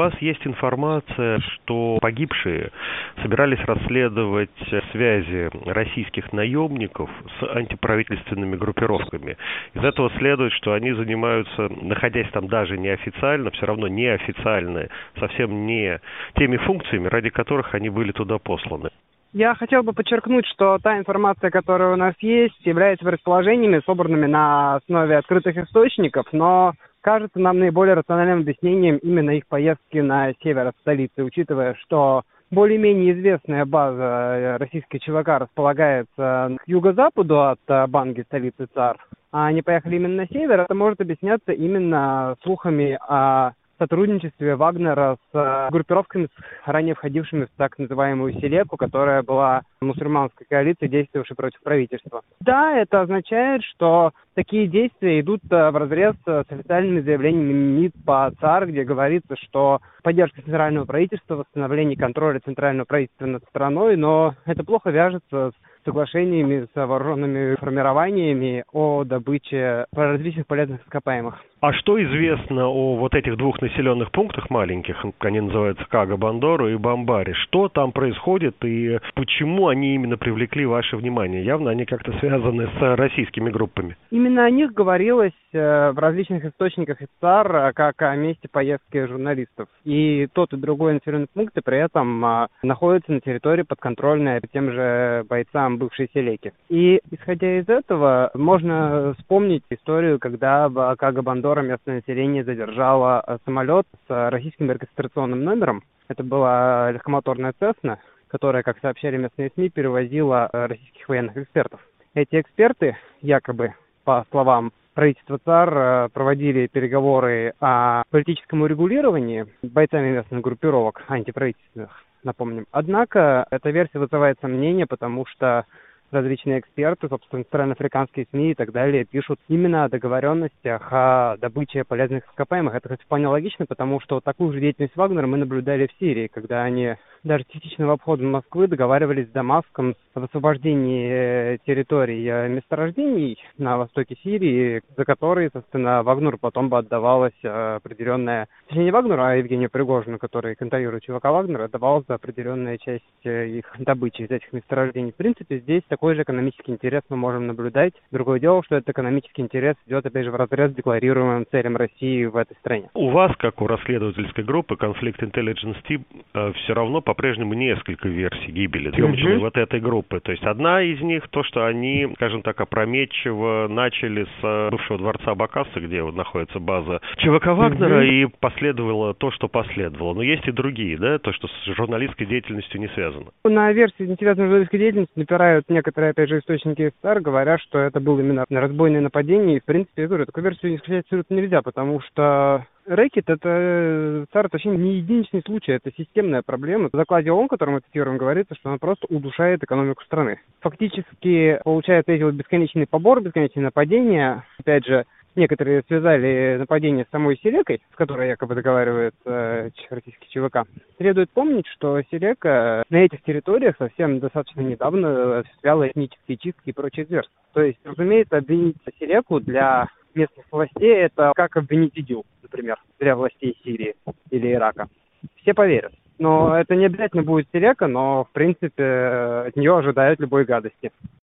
вас есть информация, что погибшие собирались расследовать связи российских наемников с антиправительственными группировками. Из этого следует, что они занимаются, находясь там даже неофициально, все равно неофициально, совсем не теми функциями, ради которых они были туда посланы. Я хотел бы подчеркнуть, что та информация, которая у нас есть, является предположениями, собранными на основе открытых источников, но кажется нам наиболее рациональным объяснением именно их поездки на север от столицы, учитывая, что более-менее известная база российской ЧВК располагается к юго-западу от Банги, столицы ЦАР, а они поехали именно на север. Это может объясняться именно слухами о сотрудничестве Вагнера с группировками, ранее входившими в так называемую Селеку, которая была мусульманской коалицией, действовавшей против правительства. Да, это означает, что такие действия идут вразрез с официальными заявлениями МИД по ЦАР, где говорится, что поддержка центрального правительства, восстановление контроля центрального правительства над страной, но это плохо вяжется с соглашениями с вооруженными формированиями о добыче различных полезных ископаемых. А что известно о вот этих двух населенных пунктах маленьких, они называются Кага-Бандору и Бамбари? Что там происходит и почему они именно привлекли ваше внимание? Явно они как-то связаны с российскими группами. Именно о них говорилось в различных источниках из ЦАР, как о месте поездки журналистов. И тот, и другой населенный пункт при этом находятся на территории подконтрольной тем же бойцам бывшей Селеки. И, исходя из этого, можно вспомнить историю, когда в Кага-Бандора местное население задержало самолет с российским регистрационным номером. Это была легкомоторная «Цесна», которая, как сообщали местные СМИ, перевозила российских военных экспертов. Эти эксперты, якобы, по словам правительства ЦАР, проводили переговоры о политическом урегулировании бойцами местных группировок антиправительственных, напомним. Однако эта версия вызывает сомнения, потому что различные эксперты, собственно, центральноафриканские СМИ и так далее пишут именно о договоренностях о добыче полезных ископаемых. Это, кстати, вполне логично, потому что такую же деятельность Вагнера мы наблюдали в Сирии, когда они даже частичного обхода Москвы договаривались с Дамаском об освобождении территорий месторождений на востоке Сирии, за которые, собственно, Вагнеру потом бы отдавалась определенная, точнее не Вагнеру, а Евгению Пригожину, который контролирует ЧВК Вагнера, отдавалась определенная часть их добычи из этих месторождений. В принципе, здесь такой же экономический интерес мы можем наблюдать. Другое дело, что этот экономический интерес идет, опять же, вразрез с декларируемым целям России в этой стране. У вас, как у расследовательской группы Conflict Intelligence Team, все равно по-прежнему несколько версий гибели съемочной вот этой группы. То есть одна из них, то, что они, скажем так, опрометчиво начали с бывшего дворца Бакасса, где вот находится база ЧВК Вагнера, и последовало то, что последовало. Но есть и другие, да, то, что с журналистской деятельностью не связано. На версии, не связанной с журналистской деятельностью, напирают некоторые, опять же, источники из ЦАР, говоря, что это было именно разбойное нападение. И, в принципе, я говорю, такую версию исключать абсолютно нельзя, потому что рэкет — это ЦАР, точнее, не единичный случай, это системная проблема. В докладе ООН, который мы цитируем, говорится, что она просто удушает экономику страны. Фактически, получается, эти вот бесконечный побор, бесконечные нападения, опять же, некоторые связали нападение с самой Селекой, с которой якобы договаривает российский ЧВК. Следует помнить, что Селека на этих территориях совсем достаточно недавно осуществляла этнические чистки и прочие зверства. То есть, разумеется, обвинить Селеку для местных властей — это как обвинить ИДИЛ, например, для властей Сирии или Ирака. Все поверят. Но это не обязательно будет Селека, но, в принципе, от нее ожидают любой гадости.